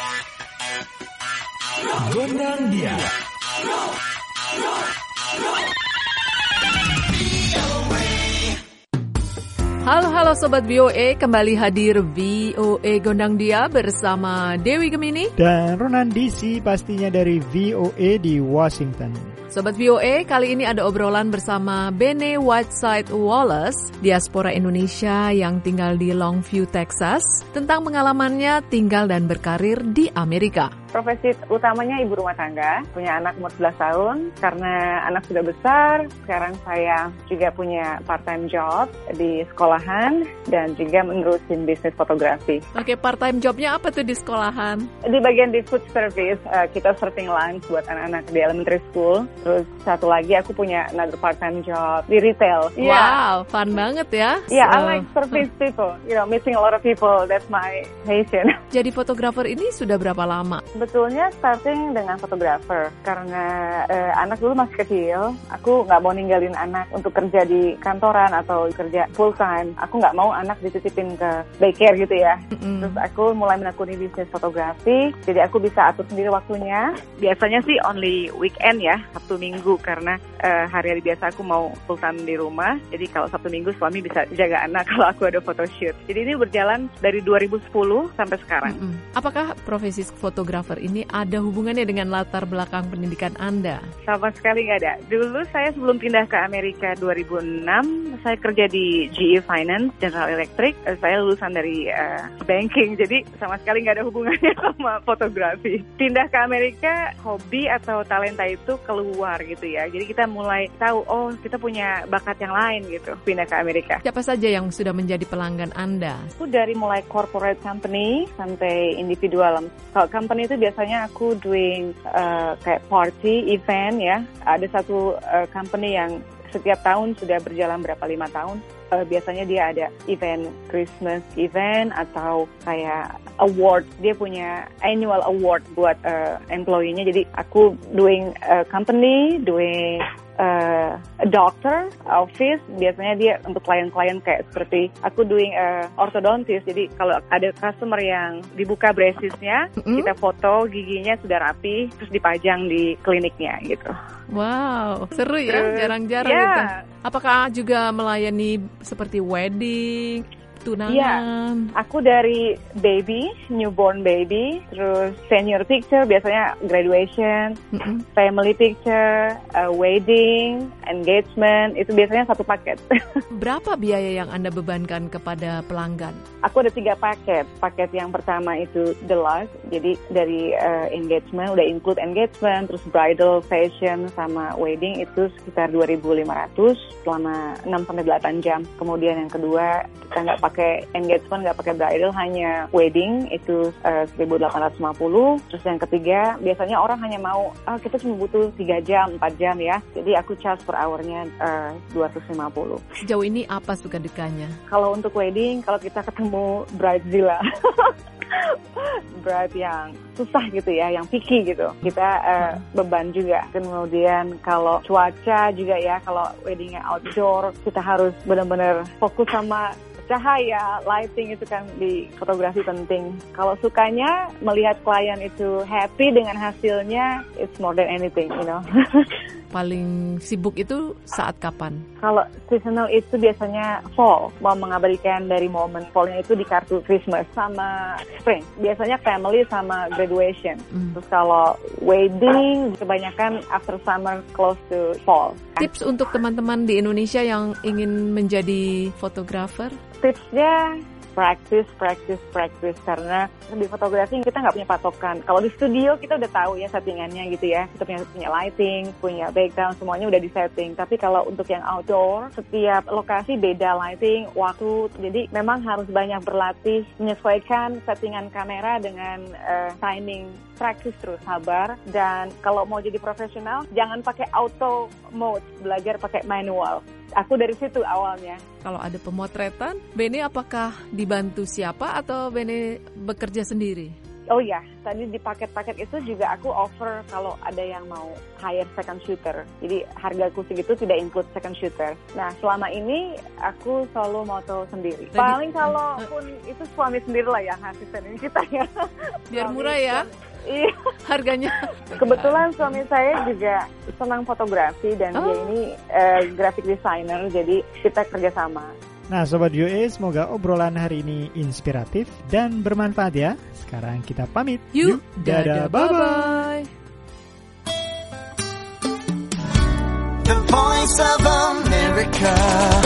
Gondang Dia. Halo Sobat VOA, kembali hadir VOA Gondang Dia bersama Dewi Gemini dan Ronan DC pastinya dari VOA di Washington. Sobat VOA, kali ini ada obrolan bersama Bene Whiteside Wallace, diaspora Indonesia yang tinggal di Longview, Texas, tentang pengalamannya tinggal dan berkarir di Amerika. Profesi utamanya ibu rumah tangga, punya anak umur 11 tahun. Karena anak sudah besar, sekarang saya juga punya part-time job di sekolahan dan juga menerusin bisnis fotografi. Oke, part-time jobnya apa tuh di sekolahan? Di bagian di food service, kita serving lunch buat anak-anak di elementary school. Terus satu lagi aku punya another part-time job di retail. Wow, fun banget ya. Yeah, I like serving people, meeting a lot of people. That's my passion. Jadi fotografer ini sudah berapa lama? Sebetulnya starting dengan fotografer karena anak dulu masih kecil, aku nggak mau ninggalin anak untuk kerja di kantoran atau kerja full time. Aku nggak mau anak dititipin ke daycare gitu ya. Terus aku mulai menekuni bisnis fotografi, jadi aku bisa atur sendiri waktunya. Biasanya sih only weekend ya, Sabtu Minggu karena hari-hari biasa aku mau full time di rumah. Jadi kalau Sabtu Minggu suami bisa jaga anak kalau aku ada photoshoot. Jadi ini berjalan dari 2010 sampai sekarang. Apakah profesi fotografer ini ada hubungannya dengan latar belakang pendidikan Anda? Sama sekali nggak ada. Dulu saya sebelum pindah ke Amerika 2006, saya kerja di GE Finance, General Electric. Saya lulusan dari banking, jadi sama sekali nggak ada hubungannya sama fotografi. Pindah ke Amerika, hobi atau talenta itu keluar gitu ya. Jadi kita mulai tahu, oh kita punya bakat yang lain gitu, pindah ke Amerika. Siapa saja yang sudah menjadi pelanggan Anda? Aku dari mulai corporate company sampai individual. Kalau company itu biasanya aku doing kayak party, event ya. Ada satu company yang setiap tahun sudah berjalan berapa 5 tahun. Biasanya dia ada event Christmas event atau kayak award. Dia punya annual award buat employee-nya. Jadi aku doing company, doing a doctor office, biasanya dia untuk klien-klien kayak seperti aku doing ortodontis. Jadi kalau ada customer yang dibuka bracesnya, kita foto giginya sudah rapi, terus dipajang di kliniknya gitu. Wow, seru ya, jarang-jarang gitu. Apakah juga melayani seperti wedding, tunangan? Iya, aku dari baby, newborn baby, terus senior picture, biasanya graduation, family picture, wedding, engagement, itu biasanya satu paket. Berapa biaya yang Anda bebankan kepada pelanggan? Aku ada 3 paket. Paket yang pertama itu deluxe, jadi dari engagement, udah include engagement, terus bridal, fashion, sama wedding itu sekitar 2.500 selama 6-8 jam. Kemudian yang kedua, kita nggak pakai engagement, nggak pakai bridal, hanya wedding itu 1.850. Terus yang ketiga, biasanya orang hanya mau, kita cuma butuh 3 jam, 4 jam ya. Jadi aku charge per hournya 250. Sejauh ini apa suka dukanya? Kalau untuk wedding, kalau kita ketemu bridezilla, bride yang susah gitu ya, yang picky gitu, kita beban juga. Kemudian kalau cuaca juga ya, kalau weddingnya outdoor, kita harus benar-benar fokus sama cahaya, lighting itu kan di fotografi penting. Kalau sukanya melihat klien itu happy dengan hasilnya, it's more than anything, Paling sibuk itu saat kapan? Kalau seasonal itu biasanya fall, mau mengabadikan dari momen fallnya itu di kartu Christmas sama spring. Biasanya family sama graduation. Terus kalau wedding kebanyakan after summer close to fall. Tips untuk teman-teman di Indonesia yang ingin menjadi fotografer? Tipsnya practice karena di fotografi kita nggak punya patokan. Kalau di studio kita udah tahu ya settingannya gitu ya, kita punya lighting, punya background, semuanya udah di setting. Tapi kalau untuk yang outdoor, setiap lokasi beda lighting, waktu, jadi memang harus banyak berlatih menyesuaikan settingan kamera dengan timing. Practice terus, sabar, dan kalau mau jadi profesional jangan pakai auto mode, belajar pakai manual. Aku dari situ awalnya. Kalau ada pemotretan, Bene apakah dibantu siapa atau Bene bekerja sendiri? Oh ya, tadi di paket-paket itu juga aku offer kalau ada yang mau hire second shooter. Jadi hargaku segitu tidak include second shooter. Nah, selama ini aku selalu moto sendiri. Paling kalau pun itu suami sendiri lah yang asistenin kita ya. Biar murah ya. Iya. Harganya. Kebetulan suami saya juga senang fotografi dan dia ini graphic designer, jadi kita kerjasama. Nah, Sobat VOA, semoga obrolan hari ini inspiratif dan bermanfaat ya. Sekarang kita pamit. Yuk, dadah, bye-bye. The Voice of America.